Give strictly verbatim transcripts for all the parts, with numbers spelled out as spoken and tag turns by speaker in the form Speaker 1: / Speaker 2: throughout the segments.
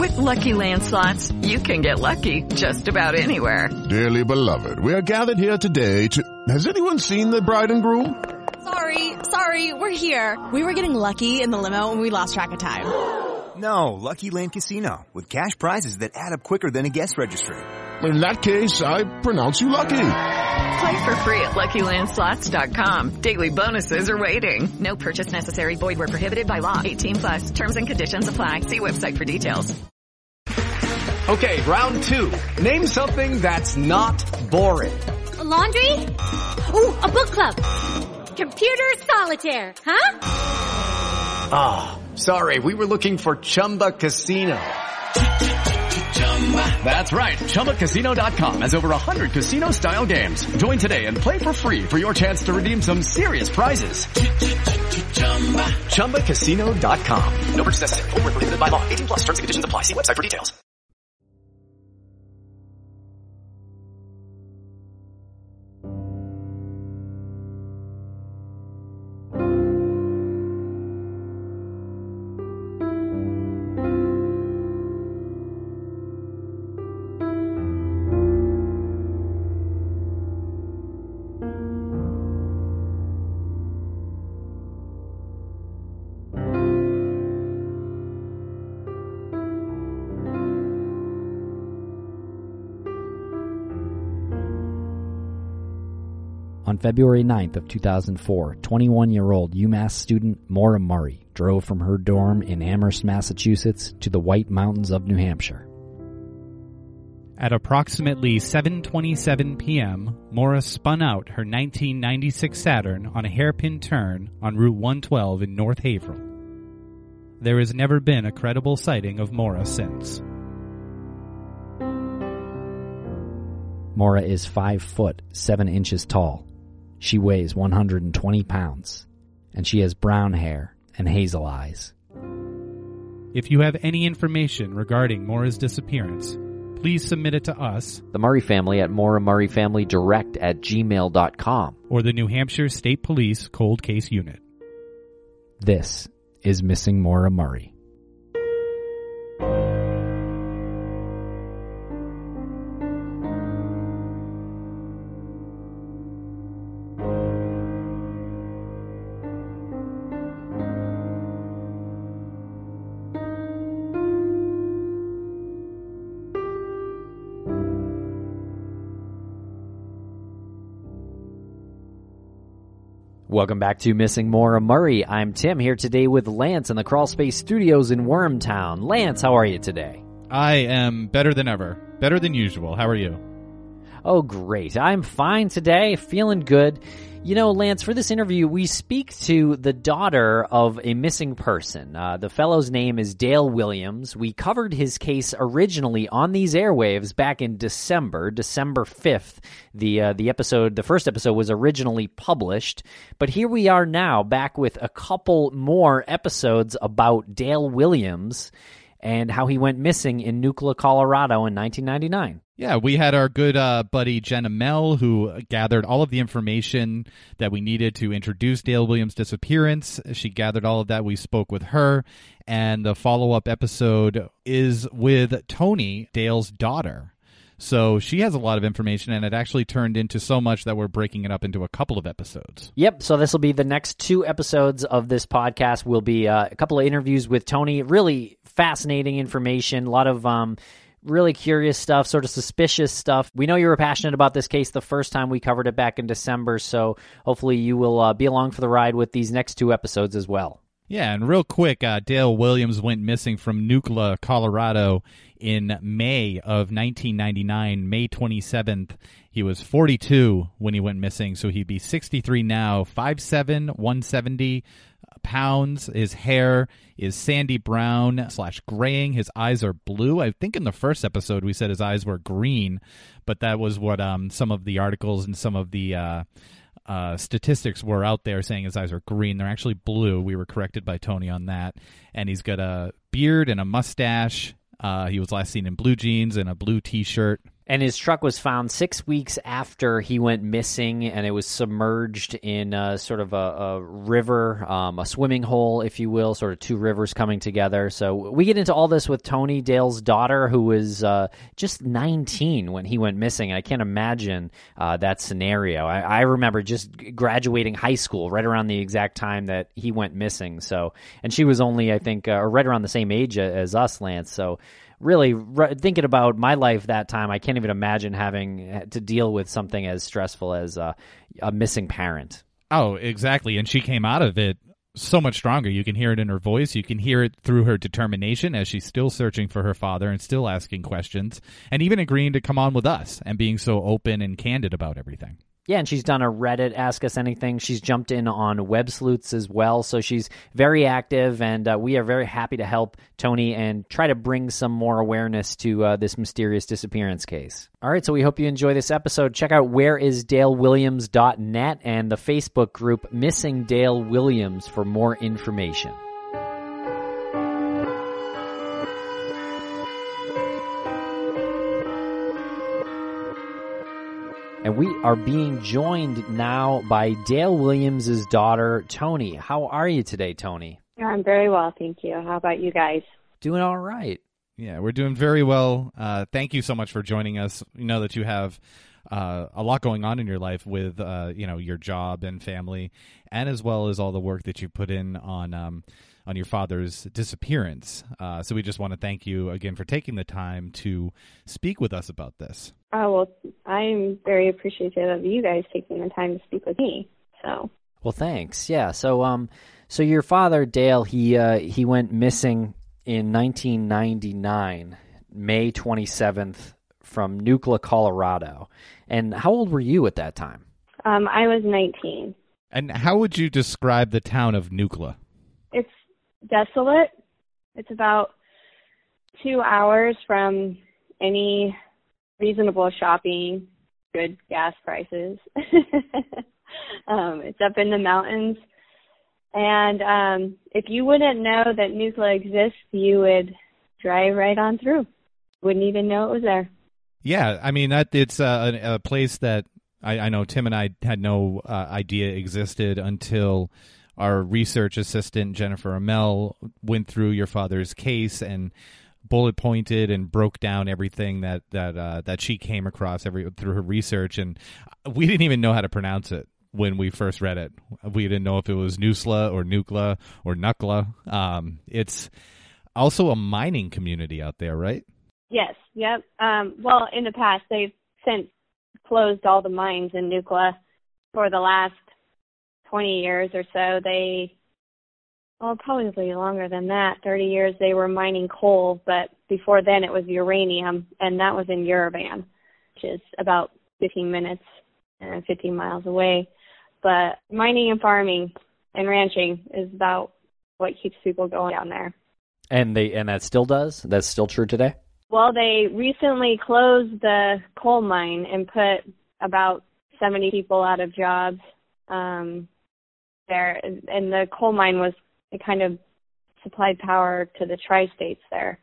Speaker 1: With Lucky Land Slots, you can get lucky just about anywhere.
Speaker 2: Dearly beloved, we are gathered here today to... Has anyone seen the bride and groom?
Speaker 3: Sorry, sorry, we're here. We were getting lucky in the limo and we lost track of time.
Speaker 4: No, Lucky Land Casino, with cash prizes that add up quicker than a guest registry.
Speaker 2: In that case, I pronounce you lucky.
Speaker 1: Play for free at Lucky Land Slots dot com. Daily bonuses are waiting. No purchase necessary. Void where prohibited by law. eighteen plus. Terms and conditions apply. See website for details.
Speaker 5: Okay, round two. Name something that's not boring.
Speaker 6: A laundry? Ooh, a book club. Computer solitaire, huh?
Speaker 5: Ah, oh, sorry. We were looking for Chumba Casino. That's right. Chumba Casino dot com has over one hundred casino-style games. Join today and play for free for your chance to redeem some serious prizes. Chumba Casino dot com. No purchase necessary. Void where prohibited by law. eighteen plus. Terms and conditions apply. See website for details.
Speaker 7: On February ninth of two thousand four, twenty-one-year-old UMass student Maura Murray drove from her dorm in Amherst, Massachusetts to the White Mountains of New Hampshire.
Speaker 8: At approximately seven twenty-seven p.m., Maura spun out her nineteen ninety-six Saturn on a hairpin turn on Route one twelve in North Haverhill. There has never been a credible sighting of Maura since.
Speaker 7: Maura is five foot seven inches tall. She weighs one hundred twenty pounds, and she has brown hair and hazel eyes.
Speaker 8: If you have any information regarding Maura's disappearance, please submit it to us,
Speaker 7: the Murray family, at Maura Murray Family Direct at gmail dot com,
Speaker 8: or the New Hampshire State Police Cold Case Unit.
Speaker 7: This is Missing Maura Murray. Welcome back to Missing Maura Murray. I'm Tim, here today with Lance in the Crawlspace Studios in Wormtown. Lance, how are you today?
Speaker 8: I am better than ever. Better than usual. How are you?
Speaker 7: Oh, great. I'm fine today, feeling good. You know, Lance, for this interview, we speak to the daughter of a missing person. Uh, the fellow's name is Dale Williams. We covered his case originally on these airwaves back in December, December fifth. The uh, the episode, the first episode was originally published. But here we are now, back with a couple more episodes about Dale Williams and how he went missing in Nucla, Colorado in nineteen ninety-nine.
Speaker 8: Yeah, we had our good uh, buddy Jenna Mell, who gathered all of the information that we needed to introduce Dale Williams' disappearance. She gathered all of that. We spoke with her, and the follow-up episode is with Tony, Dale's daughter. So she has a lot of information, and it actually turned into so much that we're breaking it up into a couple of episodes.
Speaker 7: Yep, so this will be the next two episodes of this podcast. Will be uh, a couple of interviews with Tony. Really fascinating information, a lot of um, really curious stuff, sort of suspicious stuff. We know you were passionate about this case the first time we covered it back in December, so hopefully you will uh, be along for the ride with these next two episodes as well.
Speaker 8: Yeah, and real quick, uh, Dale Williams went missing from Nucla, Colorado in May of nineteen ninety-nine, May twenty-seventh. He was forty-two when he went missing, so he'd be sixty-three now, five seven, one seventy pounds. His hair is sandy brown slash graying. His eyes are blue. I think in the first episode we said his eyes were green, but that was what um, some of the articles and some of the uh, uh, statistics were out there saying his eyes are green. They're actually blue. We were corrected by Tony on that. And he's got a beard and a mustache. Uh, he was last seen in blue jeans and a blue T-shirt.
Speaker 7: And his truck was found six weeks after he went missing, and it was submerged in a, sort of a, a river, um, a swimming hole, if you will, sort of two rivers coming together. So we get into all this with Tony, Dale's daughter, who was uh, just nineteen when he went missing. And I can't imagine uh, that scenario. I, I remember just graduating high school right around the exact time that he went missing. So, and she was only, I think, uh, right around the same age as us, Lance. So really re- thinking about my life that time, I can't even imagine having to deal with something as stressful as uh, a missing parent.
Speaker 8: Oh, exactly. And she came out of it so much stronger. You can hear it in her voice. You can hear it through her determination as she's still searching for her father and still asking questions and even agreeing to come on with us and being so open and candid about everything.
Speaker 7: Yeah, and she's done a Reddit Ask Us Anything. She's jumped in on Web Sleuths as well, so she's very active, and uh, we are very happy to help Tony and try to bring some more awareness to uh, this mysterious disappearance case. All right, so we hope you enjoy this episode. Check out where is dale williams dot net and the Facebook group Missing Dale Williams for more information. And we are being joined now by Dale Williams' daughter, Tony. How are you today, Tony?
Speaker 9: I'm very well, thank you. How about you guys?
Speaker 7: Doing all right.
Speaker 8: Yeah, we're doing very well. Uh, thank you so much for joining us. We know that you have uh, a lot going on in your life with, uh, you know, your job and family, and as well as all the work that you put in on um, on your father's disappearance. Uh, so we just want to thank you again for taking the time to speak with us about this.
Speaker 9: Oh, well, I'm very appreciative of you guys taking the time to speak with me. So,
Speaker 7: well, thanks. Yeah. So, um, so your father, Dale, he uh, he went missing in nineteen ninety-nine, May twenty-seventh, from Nucla, Colorado. And how old were you at that time?
Speaker 9: Um, I was nineteen.
Speaker 8: And how would you describe the town of Nucla?
Speaker 9: It's desolate. It's about two hours from any reasonable shopping, good gas prices. um, it's up in the mountains. And um, if you wouldn't know that Nucla exists, you would drive right on through. Wouldn't even know it was there.
Speaker 8: Yeah, I mean, that it's a, a place that I, I know Tim and I had no uh, idea existed until our research assistant, Jennifer Amell, went through your father's case and bullet pointed and broke down everything that that uh, that she came across every through her research, and we didn't even know how to pronounce it when we first read it. We didn't know if it was Nusla or Nucla or Nucla. Um, it's also a mining community out there, right?
Speaker 9: Yes. Yep. Um, well, in the past, they've since closed all the mines in Nucla. For the last twenty years or so, they Well, probably longer than that, thirty years, they were mining coal, but before then it was uranium, and that was in Yerevan, which is about fifteen minutes and fifteen miles away. But mining and farming and ranching is about what keeps people going down there.
Speaker 7: And they and that still does? That's still true today?
Speaker 9: Well, they recently closed the coal mine and put about seventy people out of jobs um, there, and the coal mine was it kind of supplied power to the tri-states there.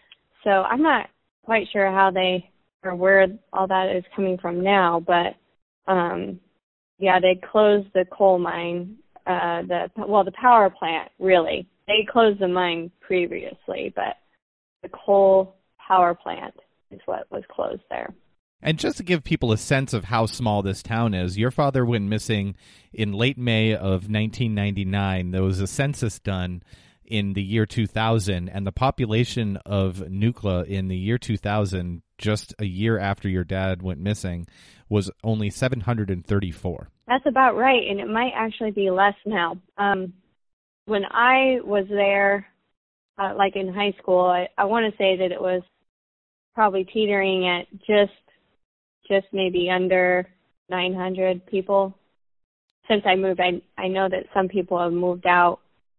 Speaker 9: So I'm not quite sure how they, or where all that is coming from now, but um, yeah, they closed the coal mine, uh, the well, the power plant, really. They closed the mine previously, but the coal power plant is what was closed there.
Speaker 8: And just to give people a sense of how small this town is, your father went missing in late May of nineteen ninety-nine. There was a census done in the year two thousand, and the population of Nucla in the year two thousand, just a year after your dad went missing, was only seven hundred thirty-four.
Speaker 9: That's about right, and it might actually be less now. Um, when I was there, uh, like in high school, I, I want to say that it was probably teetering at just just maybe under nine hundred people. Since I moved, I I know that some people have moved out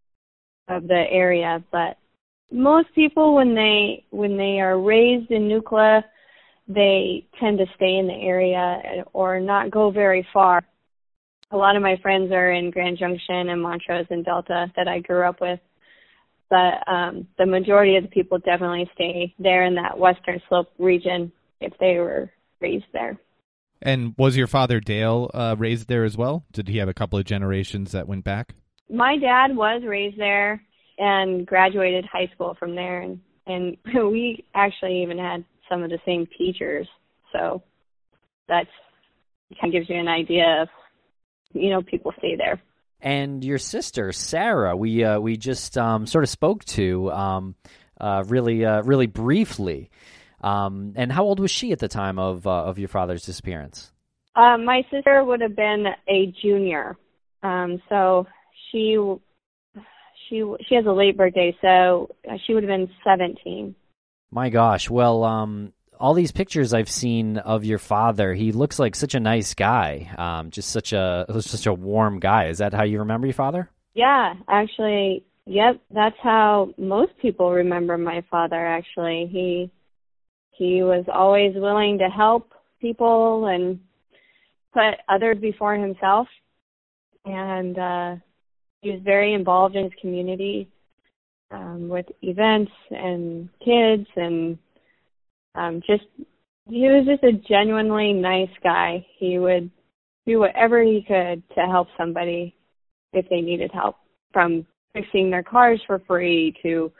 Speaker 9: of the area, but most people, when they when they are raised in Nucla, they tend to stay in the area or not go very far. A lot of my friends are in Grand Junction and Montrose and Delta that I grew up with, but um, the majority of the people definitely stay there in that Western Slope region if they were raised there.
Speaker 8: And was your father, Dale, uh, raised there as well? Did he have a couple of generations that went back?
Speaker 9: My dad was raised there and graduated high school from there, and, and we actually even had some of the same teachers. So that's kind of gives you an idea of, you know, people stay there.
Speaker 7: And your sister, Sarah, we uh, we just um, sort of spoke to um, uh, really uh, really briefly. Um, and how old was she at the time of uh, of your father's disappearance?
Speaker 9: Uh, my sister would have been a junior, um, so she she she has a late birthday, so she would have been seventeen.
Speaker 7: My gosh! Well, um, all these pictures I've seen of your father, he looks like such a nice guy, um, just such a such a warm guy. Is that how you remember your father?
Speaker 9: Yeah, actually, yep. That's how most people remember my father. Actually, he. He was always willing to help people and put others before himself. And uh, he was very involved in his community um, with events and kids. And um, just, he was just a genuinely nice guy. He would do whatever he could to help somebody if they needed help, from fixing their cars for free to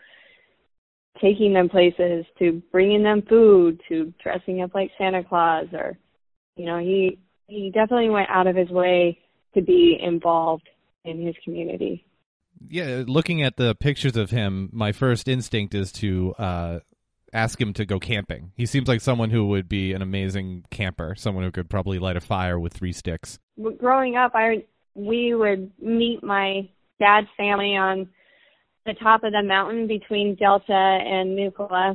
Speaker 9: taking them places, to bringing them food, to dressing up like Santa Claus, or, you know, he he definitely went out of his way to be involved in his community.
Speaker 8: Yeah, looking at the pictures of him, my first instinct is to uh, ask him to go camping. He seems like someone who would be an amazing camper, someone who could probably light a fire with three sticks.
Speaker 9: Growing up, I we would meet my dad's family on the top of the mountain between Delta and Nucla,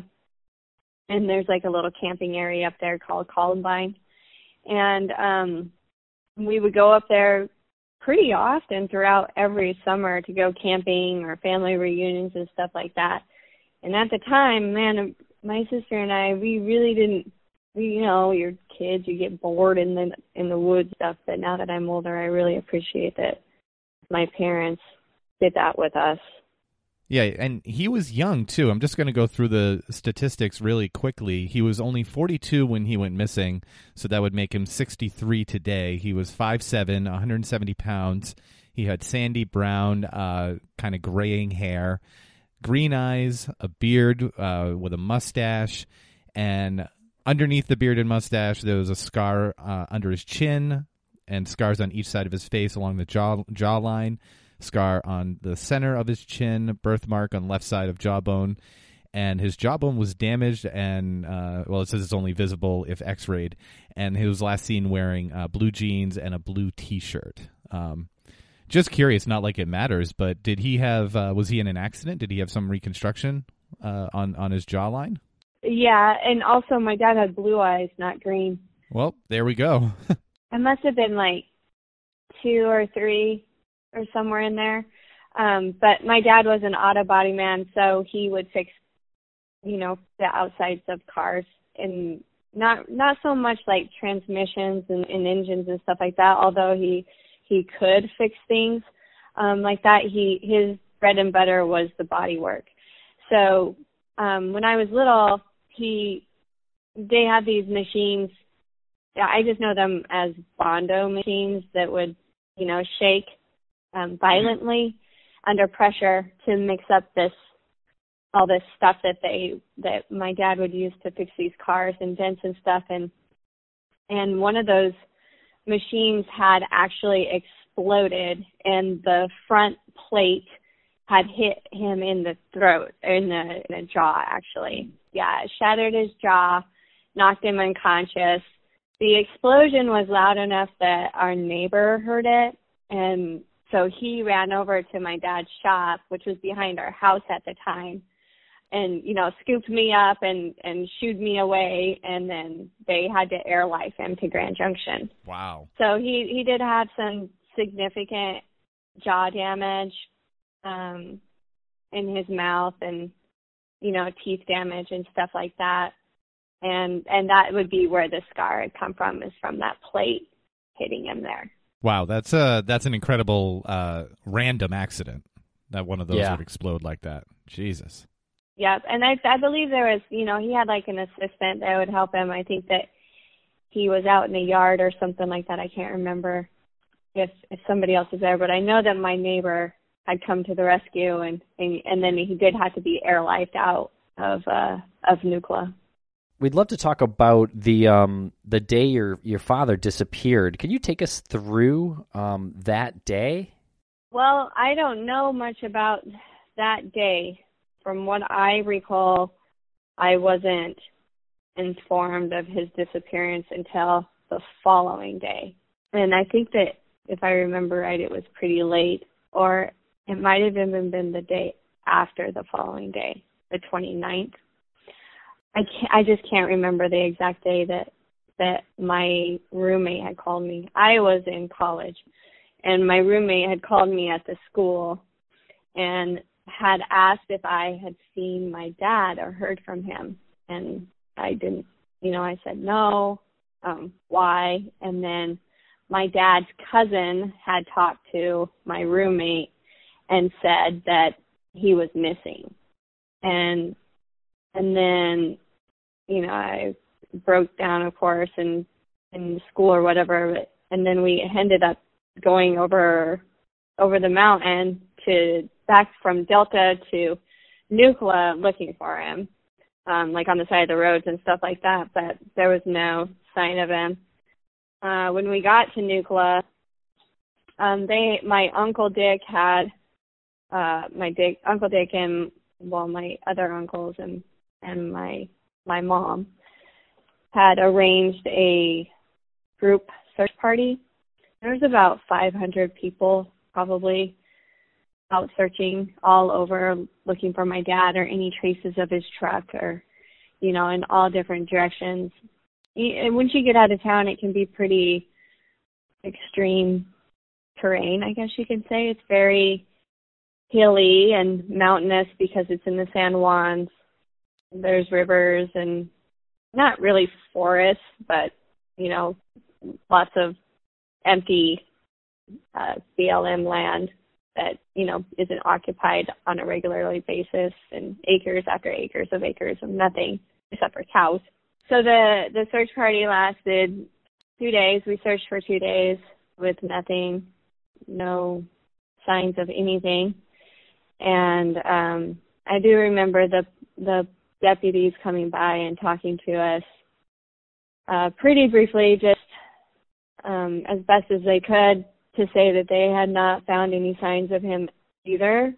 Speaker 9: and there's like a little camping area up there called Columbine, and um, we would go up there pretty often throughout every summer to go camping or family reunions and stuff like that. And at the time, man, my sister and I, we really didn't, we, you know, you're kids, you get bored in the in the woods stuff. But now that I'm older, I really appreciate that my parents did that with us.
Speaker 8: Yeah, and he was young, too. I'm just going to go through the statistics really quickly. He was only forty-two when he went missing, so that would make him sixty-three today. He was five seven, one hundred seventy pounds. He had sandy brown, uh, kind of graying hair, green eyes, a beard uh, with a mustache, and underneath the beard and mustache, there was a scar uh, under his chin and scars on each side of his face along the jaw jawline. Scar on the center of his chin, birthmark on left side of jawbone, and his jawbone was damaged and, uh, well, it says it's only visible if x-rayed, and he was last seen wearing uh, blue jeans and a blue T-shirt. Um, just curious, not like it matters, but did he have, uh, was he in an accident? Did he have some reconstruction uh, on, on his jawline?
Speaker 9: Yeah, and also my dad had blue eyes, not green.
Speaker 8: Well, there we go.
Speaker 9: I must have been like two or three or somewhere in there. Um, but my dad was an auto body man, so he would fix, you know, the outsides of cars, and not not so much like transmissions and, and engines and stuff like that, although he he could fix things um, like that. He his bread and butter was the body work. So um, when I was little, he they had these machines. I just know them as Bondo machines that would, you know, shake Um, violently under pressure to mix up this all this stuff that they that my dad would use to fix these cars and dents and stuff, and and one of those machines had actually exploded, and the front plate had hit him in the throat, in the, in the jaw actually. Yeah, it shattered his jaw, knocked him unconscious. The explosion was loud enough that our neighbor heard it, and so he ran over to my dad's shop, which was behind our house at the time, and, you know, scooped me up and, and shooed me away, and then they had to air life him to Grand Junction.
Speaker 8: Wow.
Speaker 9: So he, he did have some significant jaw damage um, in his mouth and, you know, teeth damage and stuff like that. And and that would be where the scar had come from, is from that plate hitting him there.
Speaker 8: Wow, that's uh that's an incredible uh, random accident that one of those
Speaker 7: yeah.
Speaker 8: would explode like that. Jesus.
Speaker 9: Yep. And I, I believe there was, you know, he had like an assistant that would help him. I think that he was out in the yard or something like that. I can't remember if, if somebody else was there, but I know that my neighbor had come to the rescue, and, and, and then he did have to be airlifted out of, uh, of Nukla.
Speaker 7: We'd love to talk about the um, the day your your father disappeared. Can you take us through um, that day?
Speaker 9: Well, I don't know much about that day. From what I recall, I wasn't informed of his disappearance until the following day. And I think that, if I remember right, it was pretty late, or it might have even been the day after the following day, the twenty-ninth. I can't, I just can't remember the exact day that that my roommate had called me. I was in college, and my roommate had called me at the school and had asked if I had seen my dad or heard from him. And I didn't, you know, I said no, um, why? And then my dad's cousin had talked to my roommate and said that he was missing. And and then, you know, I broke down, of course, in, in school or whatever, and then we ended up going over over the mountain to back from Delta to Nukla looking for him, um, like on the side of the roads and stuff like that, but there was no sign of him. Uh, when we got to Nukla, um, they, my Uncle Dick had, uh, my Dick, Uncle Dick and, well, my other uncles and, and my, my mom had arranged a group search party. There was about five hundred people probably out searching all over, looking for my dad or any traces of his truck, or, you know, in all different directions. And once you get out of town, it can be pretty extreme terrain, I guess you could say. It's very hilly and mountainous because it's in the San Juans. There's rivers and not really forests, but, you know, lots of empty uh, B L M land that, you know, isn't occupied on a regular basis, and acres after acres of acres of nothing except for cows. So the, the search party lasted two days. We searched for two days with nothing, no signs of anything. And um, I do remember the the deputies coming by and talking to us uh, pretty briefly, just um, as best as they could, to say that they had not found any signs of him either.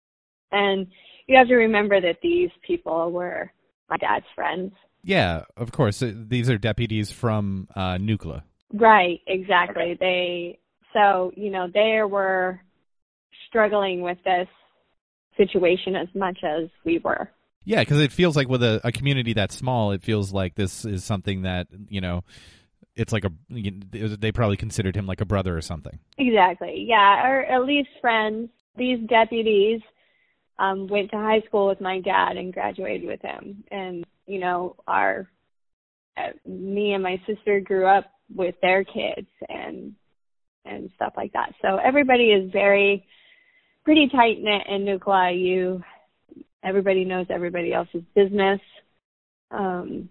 Speaker 9: And you have to remember that these people were my dad's friends.
Speaker 8: Yeah, of course. These are deputies from uh, Nukla.
Speaker 9: Right, exactly. They so, you know, they were struggling with this situation as much as we were.
Speaker 8: Yeah, because it feels like with a, a community that small, it feels like this is something that, you know, it's like a, they probably considered him like a brother or something.
Speaker 9: Exactly, yeah, or at least friends. These deputies um, went to high school with my dad and graduated with him. And, you know, our, uh, me and my sister grew up with their kids and and stuff like that. So everybody is very, pretty tight-knit in Nukla. You, everybody knows everybody else's business. Um,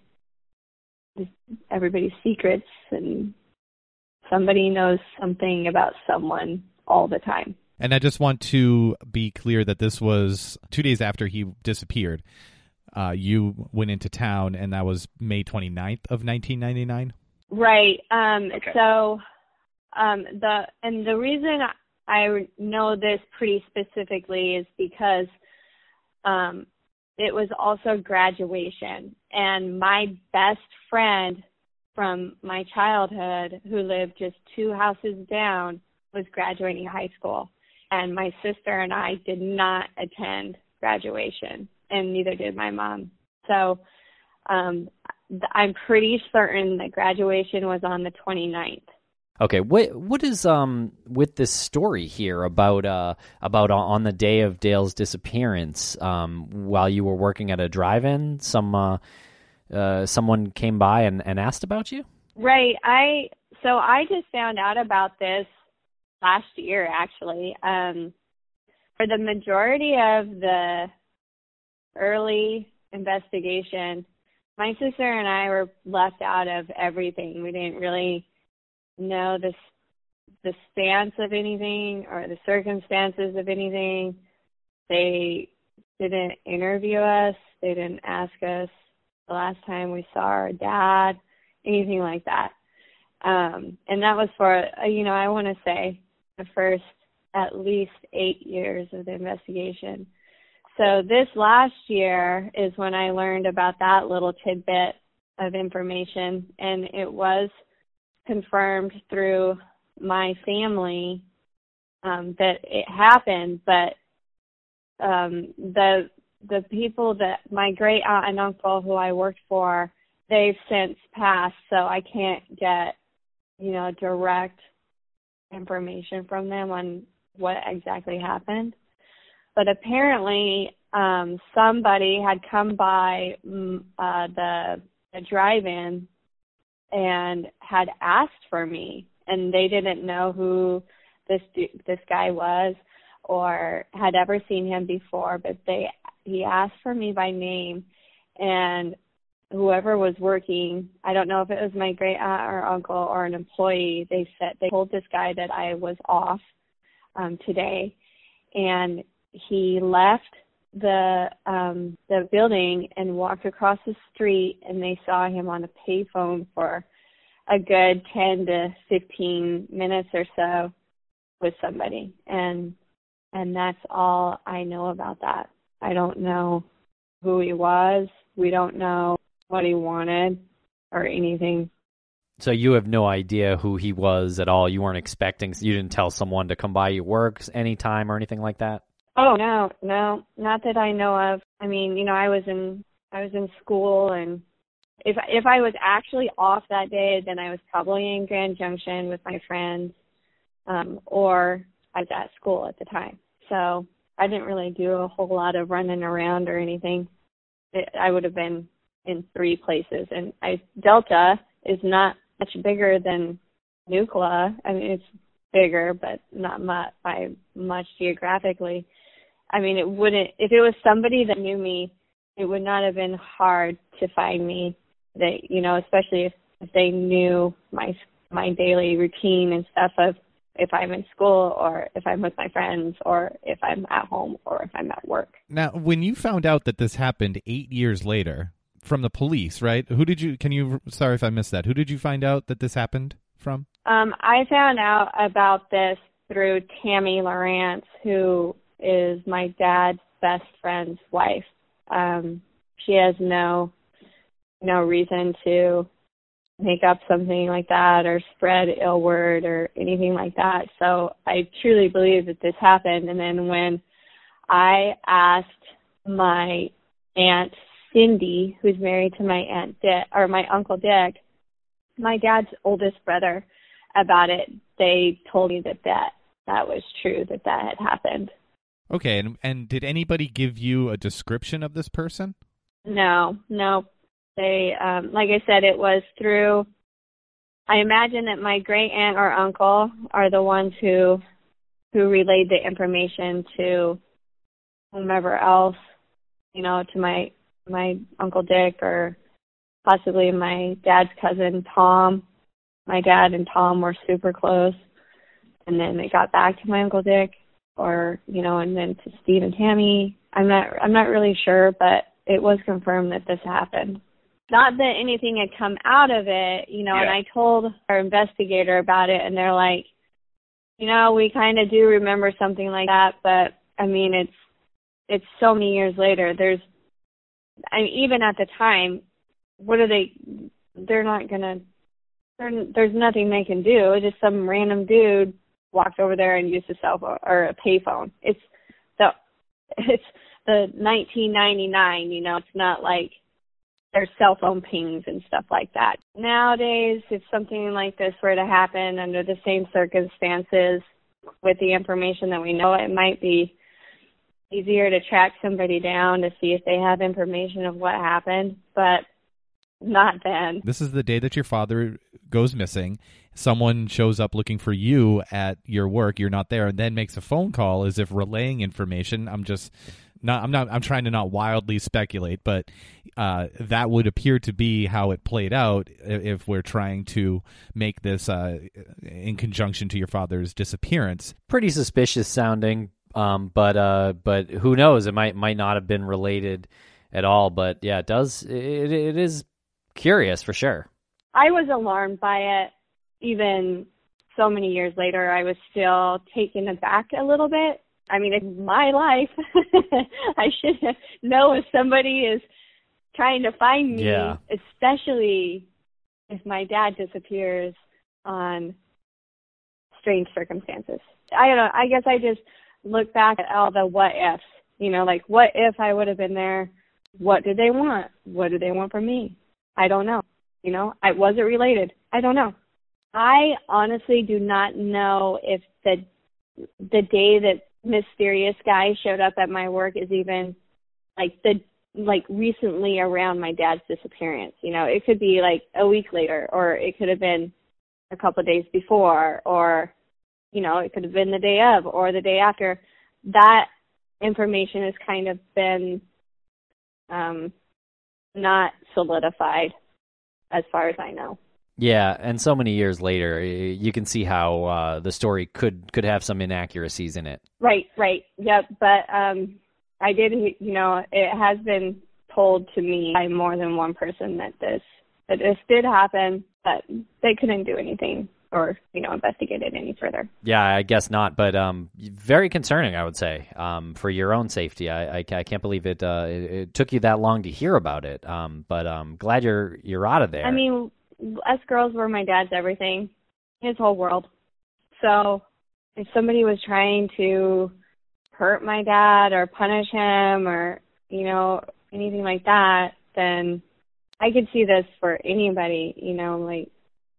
Speaker 9: everybody's secrets, and somebody knows something about someone all the time.
Speaker 8: And I just want to be clear that this was two days after he disappeared. Uh, you went into town, and that was May twenty-ninth of nineteen ninety-nine?
Speaker 9: Right. Um, okay. So um, the and the reason I know this pretty specifically is because um, it was also graduation, and my best friend from my childhood, who lived just two houses down, was graduating high school, and my sister and I did not attend graduation, and neither did my mom. So um, I'm pretty certain that graduation was on the twenty-ninth.
Speaker 7: Okay, what what is um with this story here about uh about on the day of Dale's disappearance, um while you were working at a drive-in, some uh, uh someone came by and, and asked about you?
Speaker 9: Right. I so I just found out about this last year, actually. Um, for the majority of the early investigation, my sister and I were left out of everything. We didn't really know the, the stance of anything or the circumstances of anything. They didn't interview us. They didn't ask us the last time we saw our dad, anything like that. Um, and that was for, you know, I want to say the first at least eight years of the investigation. So this last year is when I learned about that little tidbit of information, and it was confirmed through my family um, that it happened, but um, the the people that my great aunt and uncle who I worked for, they've since passed, so I can't get, you know, direct information from them on what exactly happened. But apparently um, somebody had come by uh, the, the drive-in and had asked for me, and they didn't know who this this guy was or had ever seen him before, but they he asked for me by name, and whoever was working, I don't know if it was my great aunt or uncle or an employee, they said they told this guy that I was off um, today, and he left the um, the building and walked across the street, and they saw him on a payphone for a good ten to fifteen minutes or so with somebody, and and that's all I know about that. I don't know who he was. We don't know what he wanted or anything.
Speaker 7: So you have no idea who he was at all? You weren't expecting, you didn't tell someone to come by your work anytime or anything like that?
Speaker 9: Oh, no, no, not that I know of. I mean, you know, I was in I was in school, and if if I was actually off that day, then I was probably in Grand Junction with my friends, um, or I was at school at the time. So I didn't really do a whole lot of running around or anything. It, I would have been in three places, and I Delta is not much bigger than Nucla. I mean, it's bigger, but not much by much geographically. I mean, it wouldn't, if it was somebody that knew me, it would not have been hard to find me. They, you know, especially if, if they knew my my daily routine and stuff of if I'm in school or if I'm with my friends or if I'm at home or if I'm at work.
Speaker 8: Now, when you found out that this happened eight years later from the police, right? Who did you, can you, sorry if I missed that. Who did you find out that this happened from?
Speaker 9: Um, I found out about this through Tammy Lawrence, who is my dad's best friend's wife. Um, she has no, no reason to make up something like that or spread ill word or anything like that. So I truly believe that this happened. And then when I asked my Aunt Cindy, who's married to my Aunt Dick, or my Uncle Dick, my dad's oldest brother, about it, they told me that that, that was true, that that had happened.
Speaker 8: Okay, and and did anybody give you a description of this person?
Speaker 9: No, no. They, um, like I said, it was through, I imagine that my great aunt or uncle are the ones who who relayed the information to whomever else, you know, to my my Uncle Dick or possibly my dad's cousin, Tom. My dad and Tom were super close. And then it got back to my Uncle Dick or, you know, and then to Steve and Tammy. I'm not, I'm not really sure, but it was confirmed that this happened. Not that anything had come out of it, you know, yeah. And I told our investigator about it, and they're like, you know, we kind of do remember something like that, but, I mean, it's it's so many years later. There's, I mean, even at the time, what are they, they're not going to, there's nothing they can do. It's just some random dude walked over there and used a cell phone or a payphone. It's the, it's the nineteen ninety-nine, you know, it's not like there's cell phone pings and stuff like that. Nowadays, if something like this were to happen under the same circumstances with the information that we know, it might be easier to track somebody down to see if they have information of what happened, but not then.
Speaker 8: This is the day that your father goes missing. Someone shows up looking for you at your work. You're not there, and then makes a phone call as if relaying information. I'm just not, I'm not. I'm trying to not wildly speculate, but uh, that would appear to be how it played out if we're trying to make this uh, in conjunction to your father's disappearance.
Speaker 7: Pretty suspicious sounding, um, but uh, but who knows? It might might not have been related at all. But yeah, it does. It, it is curious for sure.
Speaker 9: I was alarmed by it. Even so many years later, I was still taken aback a little bit. I mean, it's my life. I should know if somebody is trying to find me,
Speaker 7: yeah.
Speaker 9: especially if my dad disappears on strange circumstances. I don't know. I guess I just look back at all the what ifs. You know, like, what if I would have been there? What did they want? What did they want from me? I don't know. You know, I was it related? I don't know. I honestly do not know if the the day that mysterious guy showed up at my work is even like the like recently around my dad's disappearance. You know, it could be like a week later, or it could have been a couple of days before, or, you know, it could have been the day of or the day after. That information has kind of been um, not solidified as far as I know.
Speaker 7: Yeah, and so many years later, you can see how uh, the story could, could have some inaccuracies in it.
Speaker 9: Right, right, yep. But um, I did, you know, it has been told to me by more than one person that this that this did happen, but they couldn't do anything or, you know, investigate it any further.
Speaker 7: Yeah, I guess not, but um, very concerning, I would say, um, for your own safety. I, I, I can't believe it, uh, it. It took you that long to hear about it, um, but I'm glad you're you're out of there.
Speaker 9: I mean, us girls were my dad's everything, his whole world. So if somebody was trying to hurt my dad or punish him or, you know, anything like that, then I could see this for anybody, you know, like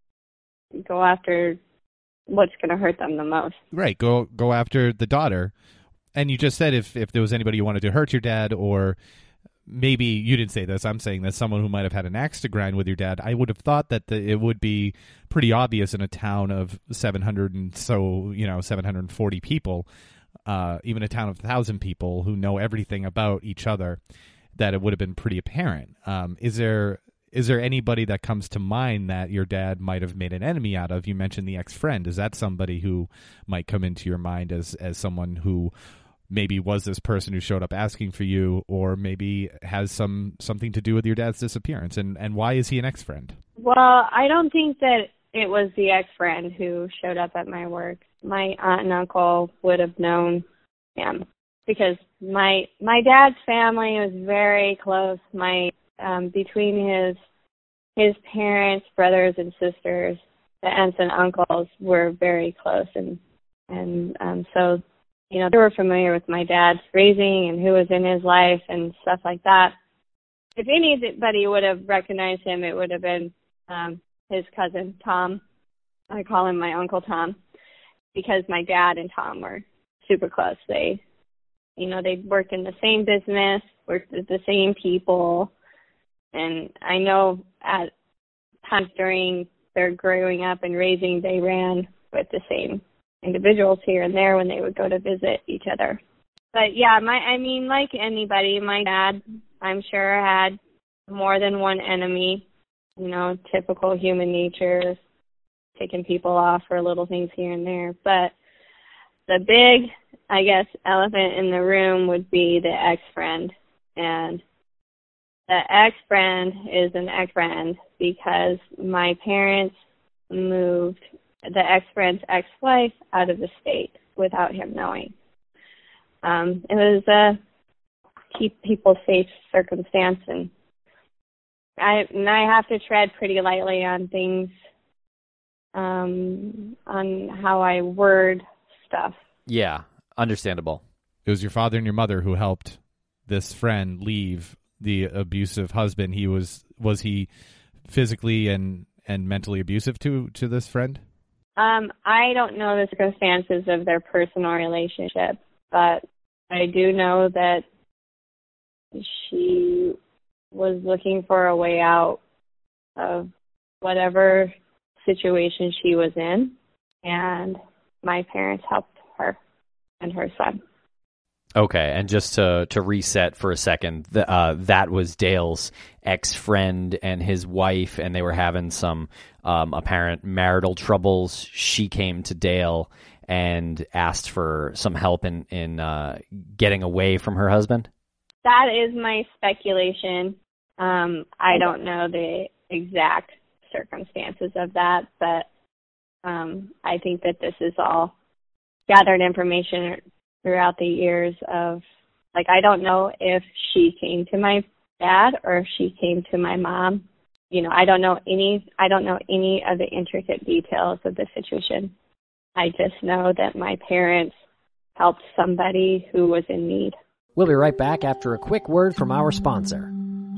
Speaker 9: go after what's going to hurt them the most.
Speaker 8: Right, go go after the daughter. And you just said if, if there was anybody who wanted to hurt your dad, or maybe you didn't say this, I'm saying that someone who might have had an axe to grind with your dad, I would have thought that the, it would be pretty obvious in a town of seven hundred and so, you know, seven hundred forty people, uh, even a town of one thousand people who know everything about each other, that it would have been pretty apparent. Um, is there is there anybody that comes to mind that your dad might have made an enemy out of? You mentioned the ex-friend. Is that somebody who might come into your mind as, as someone who maybe was this person who showed up asking for you, or maybe has some something to do with your dad's disappearance? And, and why is he an ex-friend?
Speaker 9: Well, I don't think that it was the ex-friend who showed up at my work. My aunt and uncle would have known him because my my dad's family was very close. My um, between his his parents, brothers and sisters, the aunts and uncles were very close, and and um, so. You know, they were familiar with my dad's raising and who was in his life and stuff like that. If anybody would have recognized him, it would have been um, his cousin, Tom. I call him my Uncle Tom because my dad and Tom were super close. They, you know, they worked in the same business, worked with the same people. And I know at times during their growing up and raising, they ran with the same individuals here and there when they would go to visit each other. But yeah, my I mean, like anybody, my dad, I'm sure, had more than one enemy. You know, typical human nature, taking people off for little things here and there. But the big, I guess, elephant in the room would be the ex-friend. And the ex-friend is an ex-friend because my parents moved the ex-friend's ex-wife out of the state without him knowing. Um, it was a keep people safe circumstance, and I and I have to tread pretty lightly on things, um, on how I word stuff.
Speaker 7: Yeah, understandable.
Speaker 8: It was your father and your mother who helped this friend leave the abusive husband. He was was he physically and, and mentally abusive to to this friend?
Speaker 9: Um, I don't know the circumstances of their personal relationship, but I do know that she was looking for a way out of whatever situation she was in, and my parents helped her and her son.
Speaker 7: Okay, and just to to reset for a second, the, uh, that was Dale's ex-friend and his wife, and they were having some um, apparent marital troubles. She came to Dale and asked for some help in, in uh, getting away from her husband?
Speaker 9: That is my speculation. Um, I don't know the exact circumstances of that, but um, I think that this is all gathered information throughout the years of, like, I don't know if she came to my dad or if she came to my mom. You know, I don't know any, I don't know any of the intricate details of the situation. I just know that my parents helped somebody who was in need.
Speaker 7: We'll be right back after a quick word from our sponsor.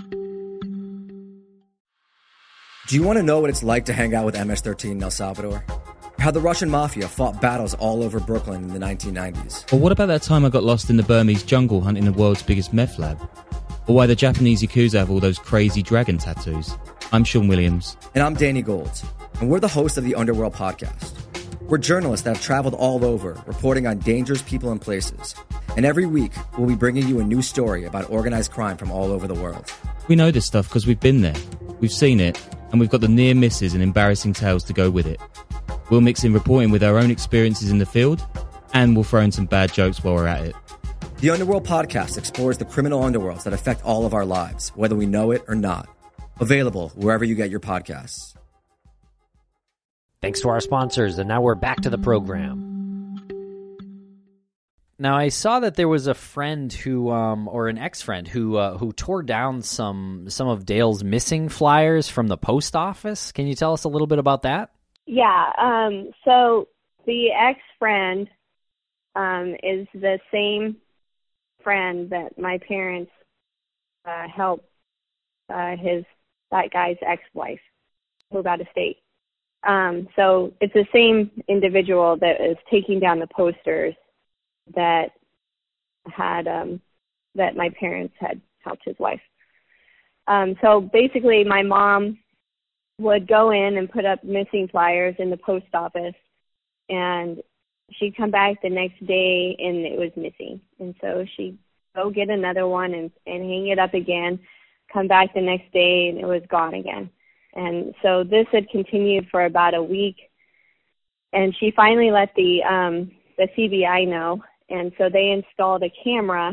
Speaker 10: Do you want to know what it's like to hang out with M S thirteen in El Salvador? How the Russian mafia fought battles all over Brooklyn in the nineteen nineties?
Speaker 11: Or what about that time I got lost in the Burmese jungle hunting the world's biggest meth lab? Or why the Japanese Yakuza have all those crazy dragon tattoos? I'm Sean Williams.
Speaker 10: And I'm Danny Gold. And we're the hosts of the Underworld Podcast. We're journalists that have traveled all over, reporting on dangerous people and places. And every week, we'll be bringing you a new story about organized crime from all over the world.
Speaker 11: We know this stuff because we've been there. We've seen it. And we've got the near misses and embarrassing tales to go with it. We'll mix in reporting with our own experiences in the field, and we'll throw in some bad jokes while we're at it.
Speaker 10: The Underworld Podcast explores the criminal underworlds that affect all of our lives, whether we know it or not. Available wherever you get your podcasts.
Speaker 7: Thanks to our sponsors, and now we're back to the program. Now, I saw that there was a friend who, um, or an ex-friend who, uh, who tore down some some of Dale's missing flyers from the post office. Can you tell us a little bit about that?
Speaker 9: Yeah. Um, so the ex-friend um, is the same friend that my parents uh, helped uh, his that guy's ex-wife move out of state. Um, so it's the same individual that is taking down the posters that had um, that my parents had helped his wife. Um, so basically, my mom would go in and put up missing flyers in the post office, and she'd come back the next day and it was missing. And so she'd go get another one and, and hang it up again, come back the next day and it was gone again. And so this had continued for about a week, and she finally let the um, the C B I know. And so they installed a camera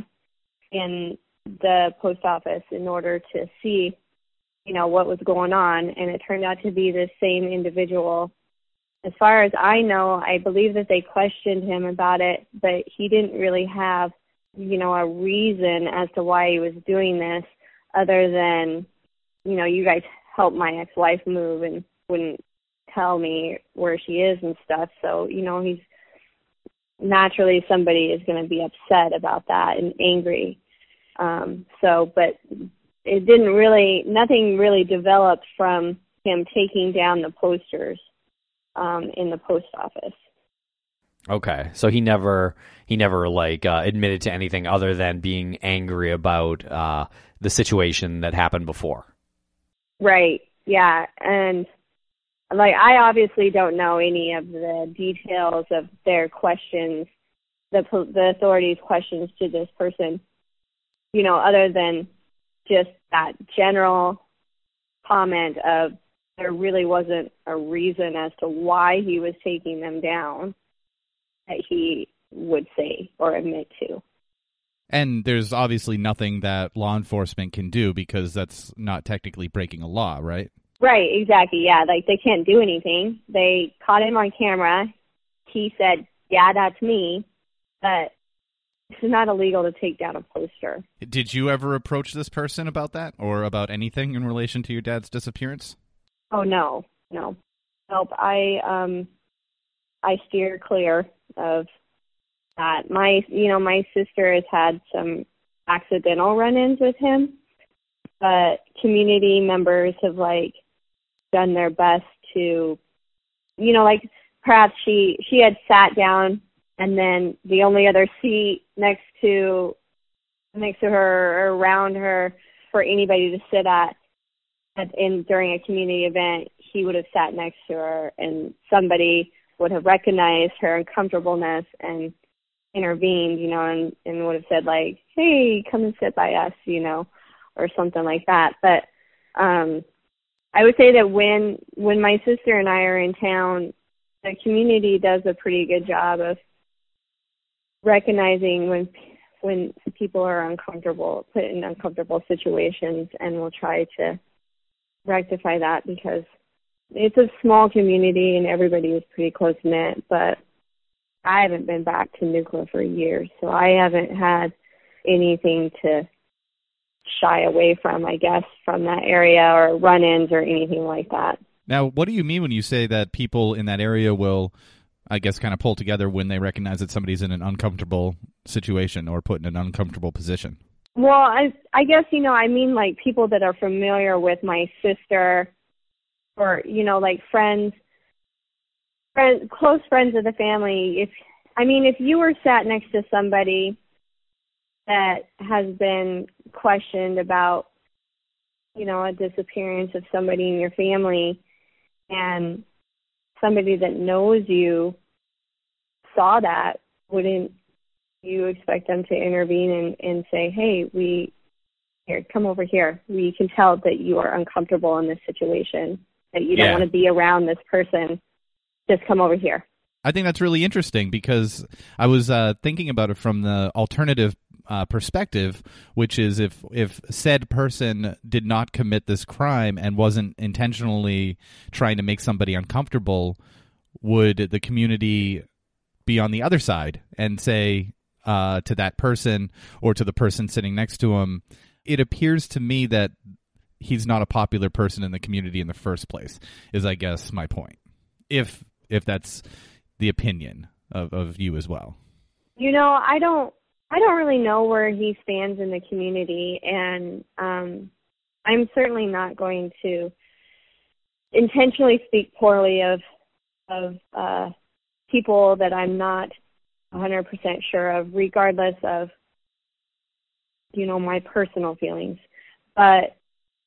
Speaker 9: in the post office in order to see, you know, what was going on. And it turned out to be the same individual. As far as I know, I believe that they questioned him about it, but he didn't really have, you know, a reason as to why he was doing this other than, you know, you guys helped my ex-wife move and wouldn't tell me where she is and stuff. So, you know, he's naturally somebody is going to be upset about that and angry. Um, so, but it didn't really, nothing really developed from him taking down the posters um, in the post office.
Speaker 7: Okay, so he never, he never like uh, admitted to anything other than being angry about uh, the situation that happened before. Right. Yeah, and like, I obviously don't know any of the details of their questions, the the authorities' questions to this person, you know, other than just that general comment of there really wasn't a reason as to why he was taking them down that he would say or admit to.
Speaker 8: And there's obviously nothing that law enforcement can do because that's not technically breaking a law, right? Right, exactly, yeah. Like, they can't do anything. They caught him on camera. He said, yeah, that's me. But it's not illegal to take down a poster. Did you ever approach this person about that or about anything in relation to your dad's disappearance? Oh, no, no. Nope, I, um, I steer clear of that. My, you know, my sister has had some accidental run-ins with him, but community members have, like, done their best to, you know, like perhaps she she had sat down and then the only other seat next to next to her or around her for anybody to sit at, at in during a community event, he would have sat next to her and somebody would have recognized her uncomfortableness and
Speaker 9: intervened, you know, and, and would have said like, hey, come and sit by us, you know, or something like that. But um, I would say that when when my sister and I are in town, the community does a pretty good job of recognizing when when people are uncomfortable, put in uncomfortable situations, and we'll try to rectify that because it's a small community and everybody is pretty close-knit, but I haven't been back to Nucla for years, so I haven't had anything to shy away from, I guess, from that area or run-ins or anything like that.
Speaker 8: Now, what do you mean when you say that people in that area will, I guess, kind of pull together when they recognize that somebody's in an uncomfortable situation or put in an uncomfortable position?
Speaker 9: Well, I, I guess, you know, I mean like people that are familiar with my sister or, you know, like friends, friends, close friends of the family. If I mean, if you were sat next to somebody that has been questioned about, you know, a disappearance of somebody in your family and somebody that knows you saw that, wouldn't you expect them to intervene and, and say, hey, we, here, come over here. We can tell that you are uncomfortable in this situation, that you don't
Speaker 8: Yeah.
Speaker 9: want to be around this person. Just come over here.
Speaker 8: I think that's really interesting because I was uh, thinking about it from the alternative uh, perspective, which is if if said person did not commit this crime and wasn't intentionally trying to make somebody uncomfortable, would the community be on the other side and say uh, to that person or to the person sitting next to him, it appears to me that he's not a popular person in the community in the first place, is I guess my point. If if that's the opinion of, of you as well.
Speaker 9: You know, I don't I don't really know where he stands in the community, and um, I'm certainly not going to intentionally speak poorly of of uh, people that I'm not one hundred percent sure of, regardless of, you know, my personal feelings. But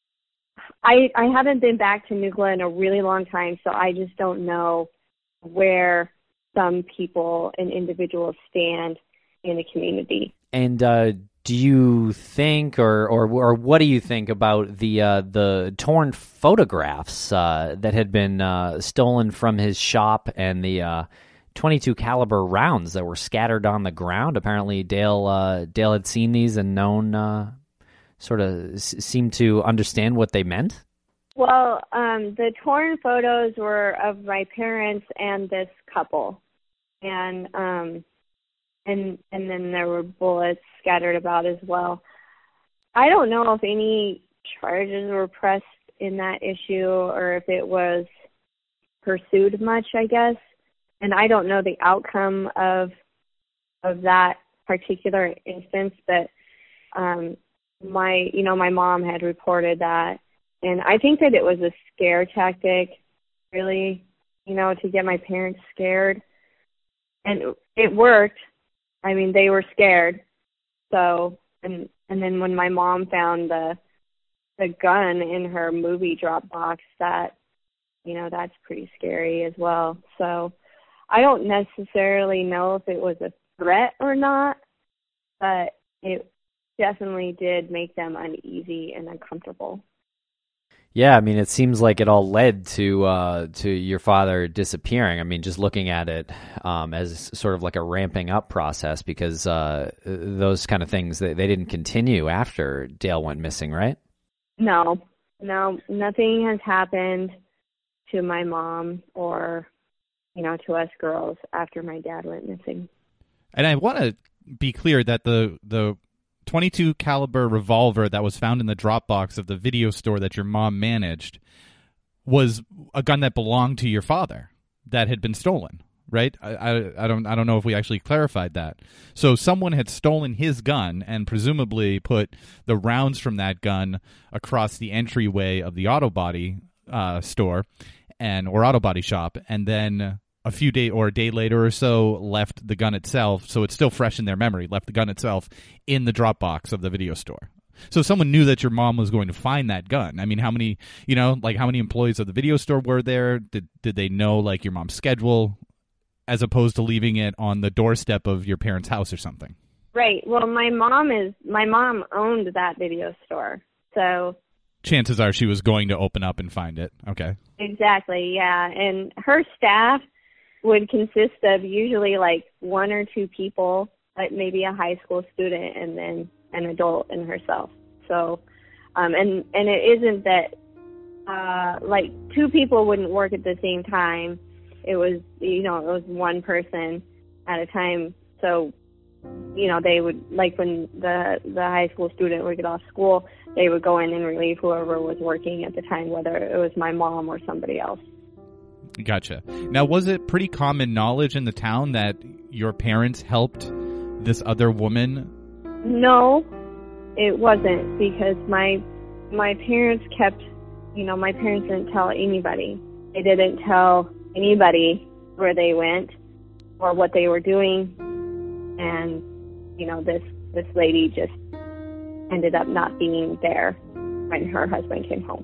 Speaker 9: I I haven't been back to Nucla in a really long time, so I just don't know where some people and individuals stand in the community.
Speaker 7: And uh, do you think, or, or or what do you think about the uh, the torn photographs uh, that had been uh, stolen from his shop and the uh, twenty-two caliber rounds that were scattered on the ground? Apparently, Dale uh, Dale had seen these and known, uh, sort of s- seemed to understand what they meant.
Speaker 9: Well, um, the torn photos were of my parents and this couple, and um, and and then there were bullets scattered about as well. I don't know if any charges were pressed in that issue or if it was pursued much, I guess. And I don't know the outcome of of that particular instance, but um, my you know my mom had reported that. And I think that it was a scare tactic, really, you know, to get my parents scared. And it worked. I mean, they were scared. So, and and then when my mom found the the gun in her movie Dropbox, that, you know, that's pretty scary as well. So I don't necessarily know if it was a threat or not, but it definitely did make them uneasy and uncomfortable.
Speaker 7: Yeah, I mean, it seems like it all led to uh, to your father disappearing. I mean, just looking at it um, as sort of like a ramping up process, because uh, those kind of things, they, they didn't continue after Dale went missing, right?
Speaker 9: No, no, nothing has happened to my mom or, you know, to us girls after my dad went missing.
Speaker 8: And I want to be clear that the the twenty-two caliber revolver that was found in the Dropbox of the video store that your mom managed was a gun that belonged to your father that had been stolen, right? I, I, I don't I don't know if we actually clarified that. So someone had stolen his gun and presumably put the rounds from that gun across the entryway of the auto body uh, store and or auto body shop, and then a few day or a day later or so left the gun itself, so it's still fresh in their memory, left the gun itself in the Dropbox of the video store. So someone knew that your mom was going to find that gun. I mean, how many, you know, like how many employees of the video store were there? Did did they know like your mom's schedule? as opposed to leaving it on the doorstep of your parents' house or something.
Speaker 9: Right. Well, my mom is my mom owned that video store, so
Speaker 8: chances are she was going to open up and find it. Okay.
Speaker 9: Exactly. Yeah, and her staff would consist of usually like one or two people, like maybe a high school student and then an adult and herself. So, um, and and it isn't that uh, like two people wouldn't work at the same time. It was, you know, it was one person at a time. So, you know, they would, like when the the high school student would get off school, they would go in and relieve whoever was working at the time, whether it was my mom or somebody else.
Speaker 8: Gotcha. Now, was it pretty common knowledge in the town that your parents helped this other woman?
Speaker 9: No, it wasn't, because my my parents kept, you know, my parents didn't tell anybody. They didn't tell anybody where they went or what they were doing. And, you know, this, this lady just ended up not being there when her husband came home.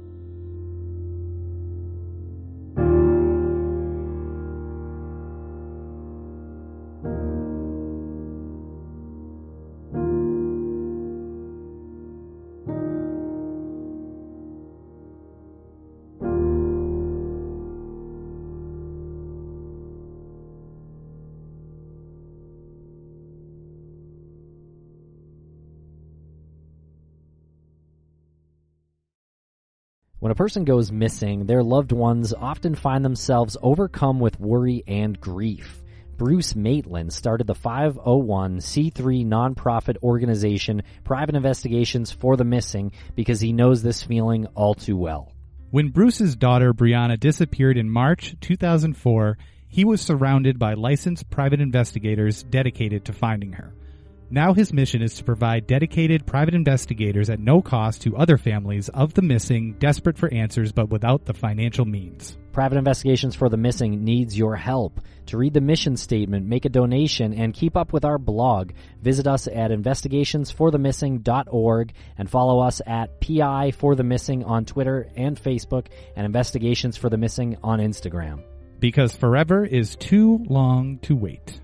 Speaker 7: When a person goes missing, their loved ones often find themselves overcome with worry and grief. Bruce Maitland started the five oh one c three nonprofit organization Private Investigations for the Missing because he knows this feeling all too well.
Speaker 8: When Bruce's daughter Brianna disappeared in March two thousand four, he was surrounded by licensed private investigators dedicated to finding her. Now his mission is to provide dedicated private investigators at no cost to other families of the missing, desperate for answers but without the financial means.
Speaker 7: Private Investigations for the Missing needs your help. To read the mission statement, make a donation, and keep up with our blog, visit us at investigations for the missing dot org and follow us at P I for the Missing on Twitter and Facebook and Investigations for the Missing on Instagram.
Speaker 8: Because forever is too long to wait.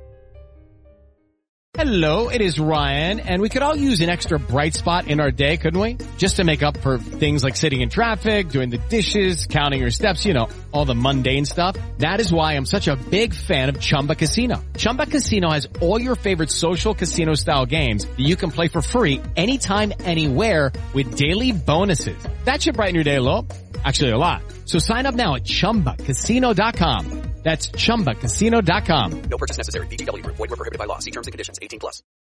Speaker 12: Hello, it is Ryan, and we could all use an extra bright spot in our day, couldn't we? Just to make up for things like sitting in traffic, doing the dishes, counting your steps, you know, all the mundane stuff. That is why I'm such a big fan of Chumba Casino. Chumba Casino has all your favorite social casino-style games that you can play for free anytime, anywhere with daily bonuses. That should brighten your day a little. Actually, a lot. So sign up now at chumba casino dot com. That's chumba casino dot com.
Speaker 13: No purchase necessary. V G W Group. Void where prohibited by law. See terms and conditions. eighteen plus.